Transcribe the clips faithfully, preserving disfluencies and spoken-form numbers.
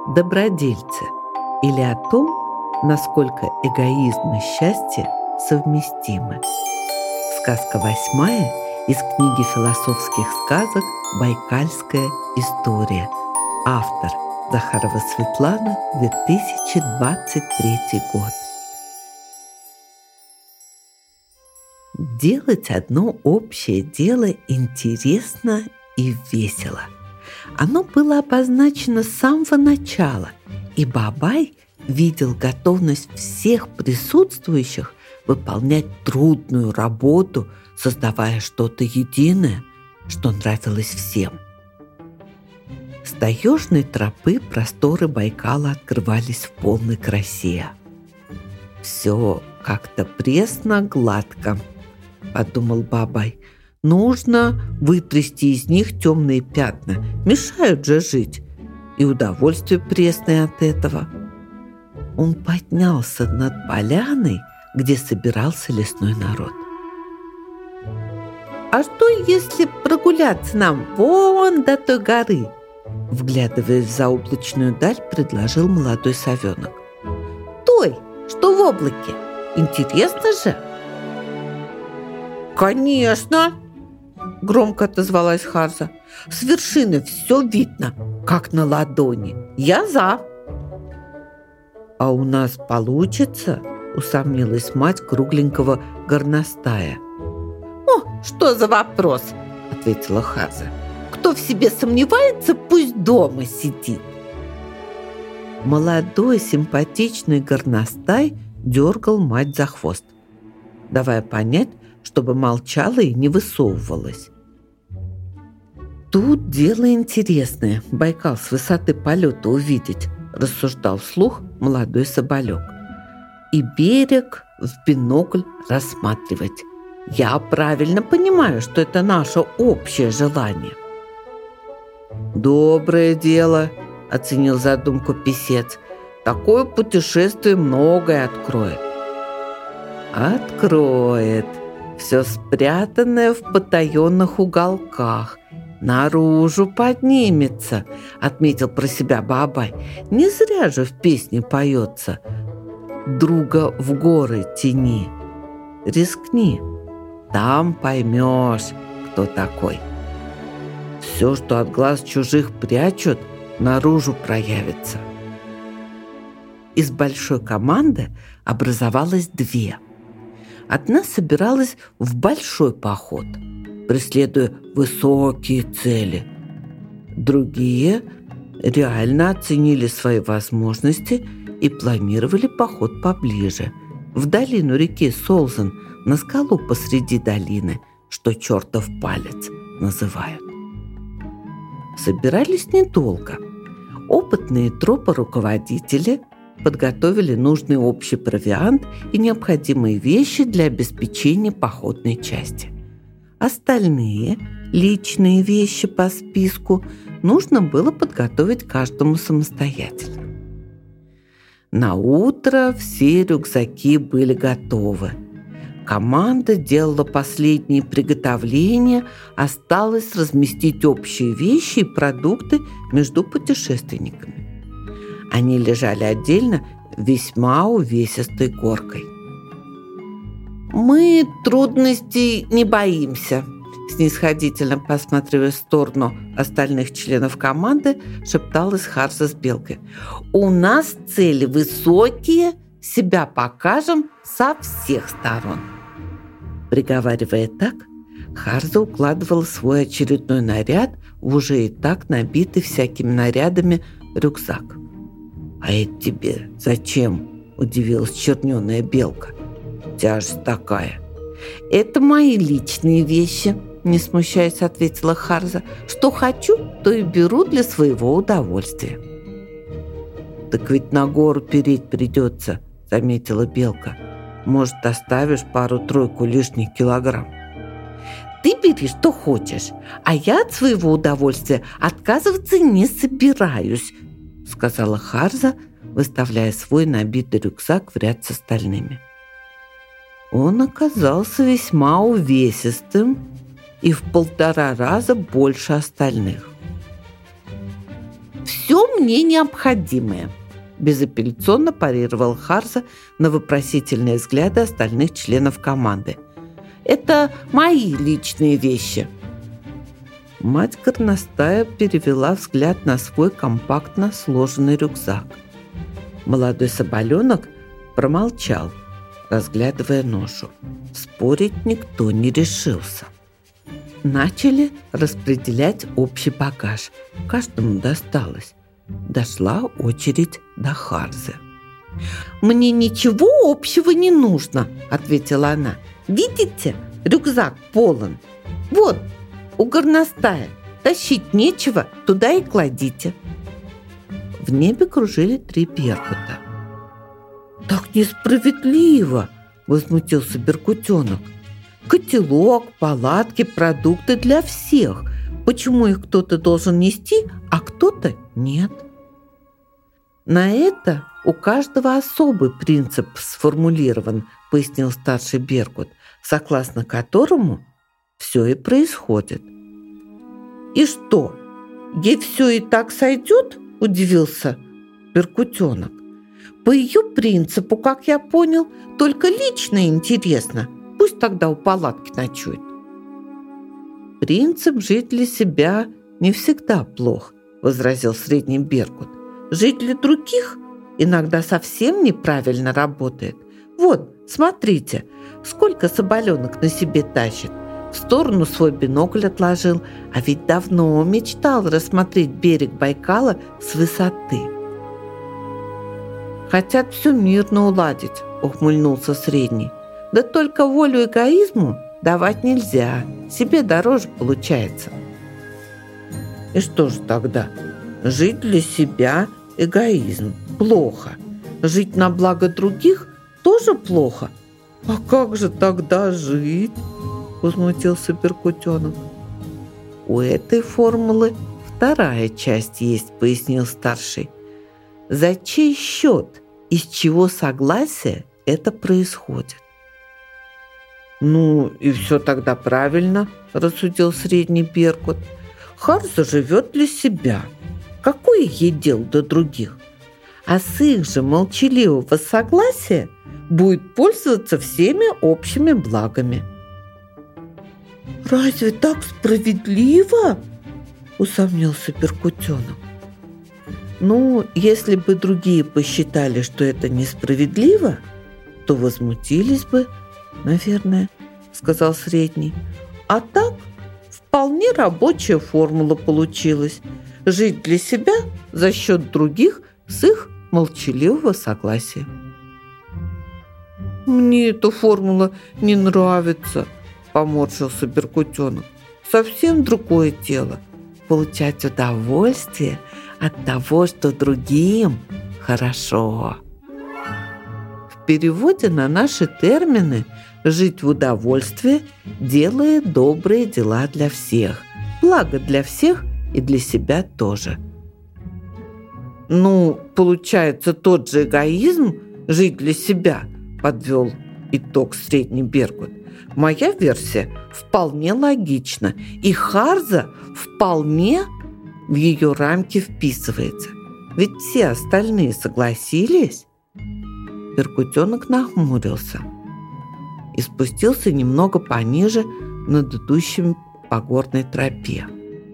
Добродельцы или о том, насколько эгоизм и счастье совместимы. Сказка восьмая из книги философских сказок «Байкальская история». Автор Захарова Светлана, две тысячи двадцать третий год. Делать одно общее дело интересно и весело. Оно было обозначено с самого начала, и Бабай видел готовность всех присутствующих выполнять трудную работу, создавая что-то единое, что нравилось всем. С таежной тропы просторы Байкала открывались в полной красе. «Все как-то пресно-гладко», — подумал Бабай. «Нужно вытрясти из них темные пятна, мешают же жить, и удовольствие пресное от этого». Он поднялся над поляной, где собирался лесной народ. «А что, если прогуляться нам вон до той горы?» Вглядываясь в заоблачную даль, предложил молодой совенок. «Той, что в облаке. Интересно же!» «Конечно!» — громко отозвалась Харза. «С вершины все видно, как на ладони. Я за!» «А у нас получится?» — усомнилась мать кругленького горностая. «О, что за вопрос?» — ответила Харза. «Кто в себе сомневается, пусть дома сидит». Молодой симпатичный горностай дергал мать за хвост, давая понять, чтобы молчала и не высовывалась. «Тут дело интересное, Байкал с высоты полета увидеть», — рассуждал вслух молодой соболек. «И берег в бинокль рассматривать. Я правильно понимаю, что это наше общее желание». «Доброе дело», — оценил задумку писец. «Такое путешествие многое откроет». «Откроет. Все спрятанное в потаенных уголках наружу поднимется», — отметил про себя Бабай. «Не зря же в песне поется: друга в горы тяни. Рискни, там поймешь, кто такой. Все, что от глаз чужих прячут, наружу проявится». Из большой команды образовалось две. Одна собиралась в большой поход, преследуя высокие цели. Другие реально оценили свои возможности и планировали поход поближе, в долину реки Солзен, на скалу посреди долины, что чертов палец называют. Собирались недолго. Опытные тропа-руководители подготовили нужный общий провиант и необходимые вещи для обеспечения походной части. Остальные личные вещи по списку нужно было подготовить каждому самостоятельно. На утро все рюкзаки были готовы. Команда делала последние приготовления, осталось разместить общие вещи и продукты между путешественниками. Они лежали отдельно весьма увесистой горкой. «Мы трудностей не боимся», — снисходительно посматривая в сторону остальных членов команды, шепталась Харза с Белкой. «У нас цели высокие, себя покажем со всех сторон». Приговаривая так, Харза укладывала свой очередной наряд в уже и так набитый всякими нарядами рюкзак. «А это тебе зачем?» – удивилась черненая Белка. «Тяжесть такая». «Это мои личные вещи», – не смущаясь, ответила Харза. «Что хочу, то и беру для своего удовольствия». «Так ведь на гору переть придется», – заметила Белка. «Может, оставишь пару-тройку лишних килограмм?» «Ты бери, что хочешь, а я от своего удовольствия отказываться не собираюсь», — сказала Харза, выставляя свой набитый рюкзак в ряд с остальными. Он оказался весьма увесистым и в полтора раза больше остальных. «Все все мне необходимое», безапелляционно парировал Харза на вопросительные взгляды остальных членов команды. «Это мои личные вещи». Мать горностая перевела взгляд на свой компактно сложенный рюкзак. Молодой соболенок промолчал, разглядывая ношу. Спорить никто не решился. Начали распределять общий багаж. Каждому досталось. Дошла очередь до Харзы. «Мне ничего общего не нужно», — ответила она. «Видите, рюкзак полон. Вот, у горностая. Тащить нечего, туда и кладите». В небе кружили три беркута. «Так несправедливо!» — возмутился беркутенок. «Котелок, палатки, продукты для всех. Почему их кто-то должен нести, а кто-то нет?» «На это у каждого особый принцип сформулирован», — пояснил старший беркут, согласно которому все и происходит. «И что, ей все и так сойдет?» – удивился беркутенок. «По ее принципу, как я понял, только лично интересно. Пусть тогда у палатки ночует». «Принцип жить для себя не всегда плох», – возразил средний беркут. «Жить для других иногда совсем неправильно работает. Вот, смотрите, сколько соболенок на себе тащит. В сторону свой бинокль отложил, а ведь давно мечтал рассмотреть берег Байкала с высоты». «Хотят все мирно уладить», — ухмыльнулся средний. «Да только волю эгоизму давать нельзя, себе дороже получается». «И что же тогда? Жить для себя — эгоизм, плохо. Жить на благо других — тоже плохо. А как же тогда жить?» — возмутился беркутенок. «У этой формулы вторая часть есть», — пояснил старший. «За чей счет, из чего согласия это происходит?» «Ну, и все тогда правильно», — рассудил средний беркут. «Харза живет для себя. Какое ей дело до других? А с их же молчаливого согласия будет пользоваться всеми общими благами». «Разве так справедливо?» – усомнился беркутенок. «Ну, если бы другие посчитали, что это несправедливо, то возмутились бы, наверное», – сказал средний. «А так вполне рабочая формула получилась. Жить для себя за счет других с их молчаливого согласия». «Мне эта формула не нравится», — поморщился беркутенок. «Совсем другое дело. Получать удовольствие от того, что другим хорошо». В переводе на наши термины «жить в удовольствии» делая добрые дела для всех, благо для всех и для себя тоже. «Ну, получается, тот же эгоизм – жить для себя», – подвел итог средний беркут. «Моя версия вполне логична, и Харза вполне в ее рамки вписывается. Ведь все остальные согласились». Беркутенок нахмурился и спустился немного пониже над идущим по горной тропе.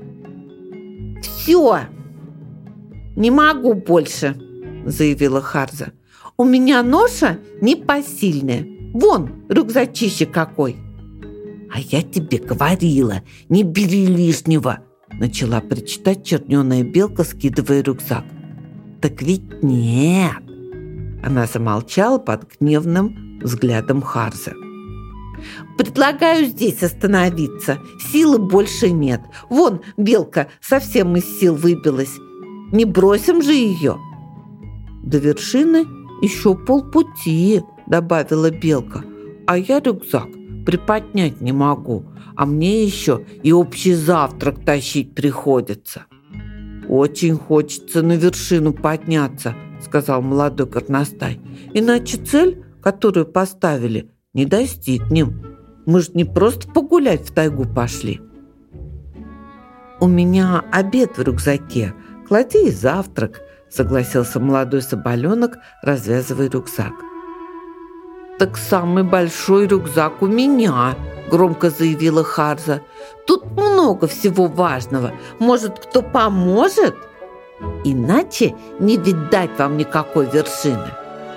«Все! Не могу больше!» – заявила Харза. «У меня ноша непосильная. Вон, рюкзачище какой!» «А я тебе говорила, не бери лишнего!» – начала причитать черненая белка, скидывая рюкзак. «Так ведь нет!» Она замолчала под гневным взглядом Харзы. «Предлагаю здесь остановиться. Силы больше нет. Вон, белка совсем из сил выбилась. Не бросим же ее!» «До вершины еще полпути», — добавила белка. «А я рюкзак приподнять не могу, а мне еще и общий завтрак тащить приходится». «Очень хочется на вершину подняться», — сказал молодой горностай. «Иначе цель, которую поставили, не достигнем. Мы же не просто погулять в тайгу пошли». «У меня обед в рюкзаке», — клади и завтрак», — согласился молодой соболенок, развязывая рюкзак. «Так самый большой рюкзак у меня», — громко заявила Харза. «Тут много всего важного. Может, кто поможет? Иначе не видать вам никакой вершины».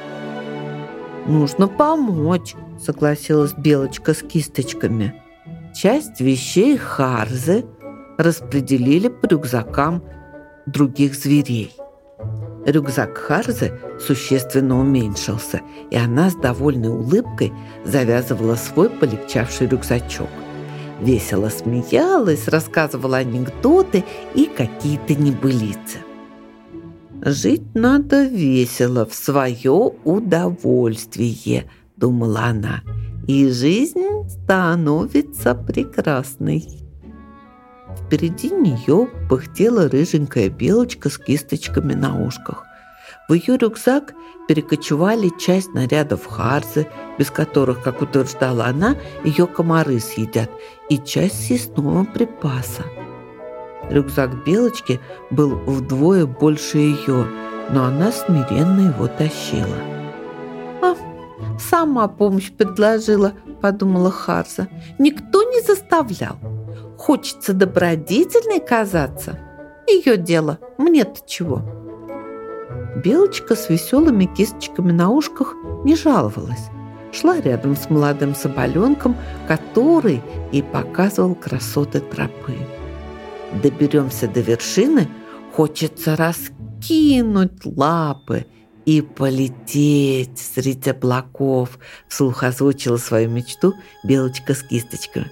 «Нужно помочь», — согласилась Белочка с кисточками. Часть вещей Харзы распределили по рюкзакам других зверей. Рюкзак Харзы существенно уменьшился, и она с довольной улыбкой завязывала свой полегчавший рюкзачок. Весело смеялась, рассказывала анекдоты и какие-то небылицы. «Жить надо весело, в свое удовольствие», — думала она, «и жизнь становится прекрасной». Впереди нее пыхтела рыженькая белочка с кисточками на ушках. В ее рюкзак перекочевали часть нарядов Харзы, без которых, как утверждала она, ее комары съедят, и часть съестного припаса. Рюкзак Белочки был вдвое больше ее, но она смиренно его тащила. «А, сама помощь предложила», — подумала Харза. «Никто не заставлял. Хочется добродетельной казаться. Ее дело, мне-то чего?» Белочка с веселыми кисточками на ушках не жаловалась. Шла рядом с молодым соболенком, который и показывал красоты тропы. Доберемся до вершины, хочется раскинуть лапы и полететь среди облаков, вслух озвучила свою мечту Белочка с кисточками.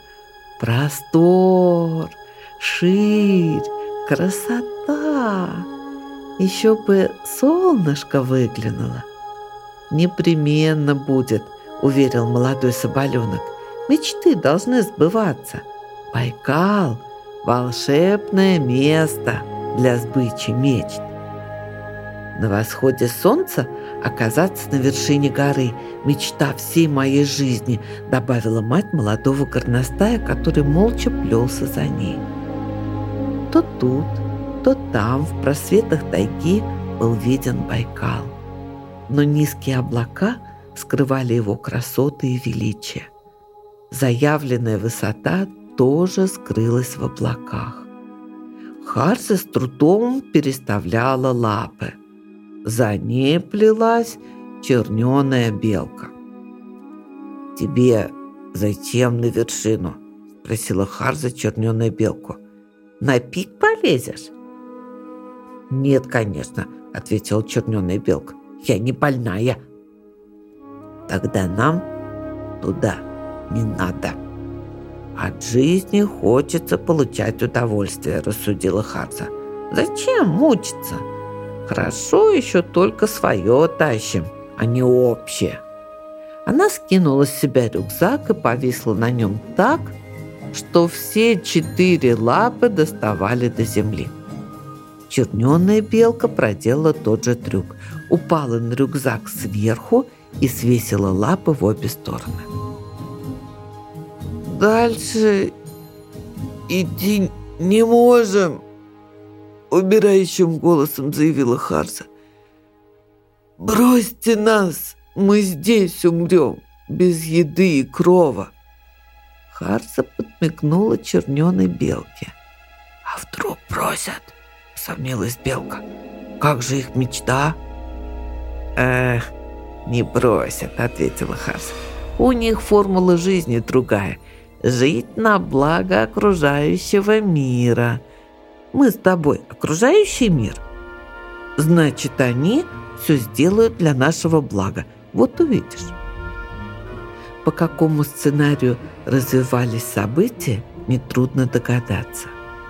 Простор, ширь, красота. Еще бы солнышко выглянуло. Непременно будет, уверил молодой соболенок. Мечты должны сбываться. Байкал – волшебное место для сбычи мечт. На восходе солнца оказаться на вершине горы – мечта всей моей жизни, добавила мать молодого горностая, который молча плелся за ней. То тут, то там, в просветах тайги, был виден Байкал. Но низкие облака скрывали его красоты и величие. Заявленная высота тоже скрылась в облаках. Харза с трудом переставляла лапы. За ней плелась черненая белка. «Тебе зачем на вершину?» – спросила Харза черненую белку. «На пик полезешь?» «Нет, конечно», – ответила черненая белка. «Я не больная». «Тогда нам туда не надо. От жизни хочется получать удовольствие», – рассудила Харза. «Зачем мучиться? Хорошо еще только свое тащим, а не общее». Она скинула с себя рюкзак и повисла на нем так, что все четыре лапы доставали до земли. Черненая белка проделала тот же трюк, упала на рюкзак сверху и свесила лапы в обе стороны. «Дальше идти не можем», — убирающим голосом заявила Харза. «Бросьте нас, мы здесь умрем, без еды и крова». Харза подмигнула черненой белке. «А вдруг бросят?» — сомнилась белка. «Как же их мечта?» «Эх, не бросят», — ответила Харза. «У них формула жизни другая. Жить на благо окружающего мира. Мы с тобой окружающий мир. Значит, они все сделают для нашего блага. Вот увидишь». По какому сценарию развивались события, нетрудно догадаться.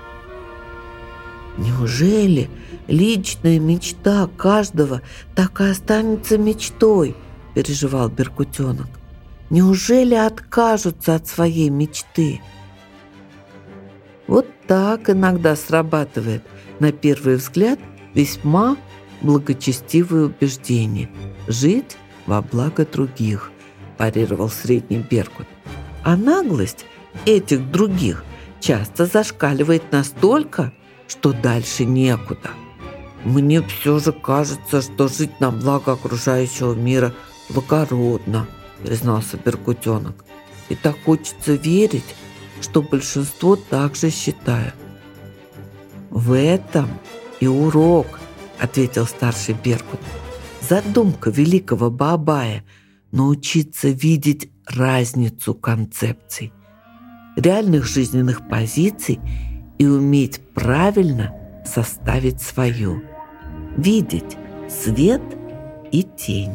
«Неужели личная мечта каждого так и останется мечтой?» – переживал беркутенок. «Неужели откажутся от своей мечты?» Вот так иногда срабатывает, на первый взгляд, весьма благочестивое убеждение – жить во благо других, парировал средний беркут. А наглость этих других часто зашкаливает настолько, что дальше некуда. «Мне все же кажется, что жить на благо окружающего мира благородно», признался Беркутенок. «И так хочется верить, что большинство также считают». «В этом и урок», — ответил старший Беркут. «Задумка великого Баобая — научиться видеть разницу концепций, реальных жизненных позиций и уметь правильно составить свою, видеть свет и тень».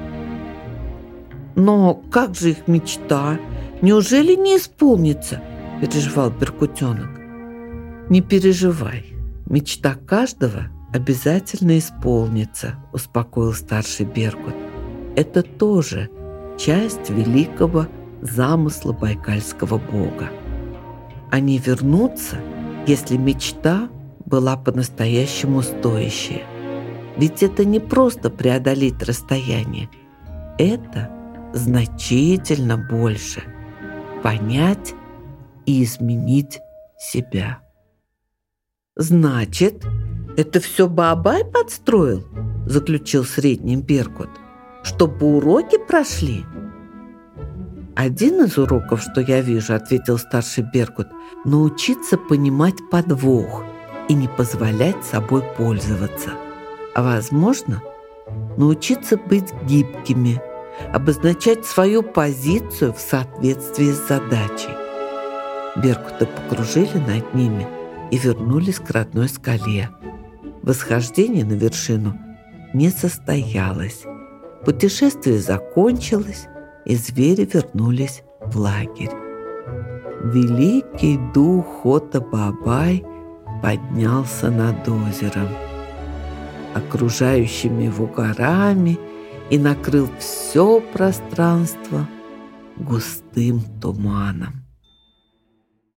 «Но как же их мечта? Неужели не исполнится?» – переживал Беркутенок. «Не переживай, мечта каждого обязательно исполнится», – успокоил старший Беркут. «Это тоже часть великого замысла байкальского бога. Они вернутся, если мечта была по-настоящему стоящая. Ведь это не просто преодолеть расстояние, это значительно больше – понять и изменить себя». «Значит, это все Баобай подстроил?» – заключил средний Беркут. «Чтобы уроки прошли?» «Один из уроков, что я вижу, – ответил старший Беркут, – научиться понимать подвох и не позволять собой пользоваться. А возможно, научиться быть гибкими, обозначать свою позицию в соответствии с задачей». Беркуты покружили над ними и вернулись к родной скале. Восхождение на вершину не состоялось. Путешествие закончилось, и звери вернулись в лагерь. Великий дух Хота-Баобай поднялся над озером, окружающими его горами, и накрыл все пространство густым туманом.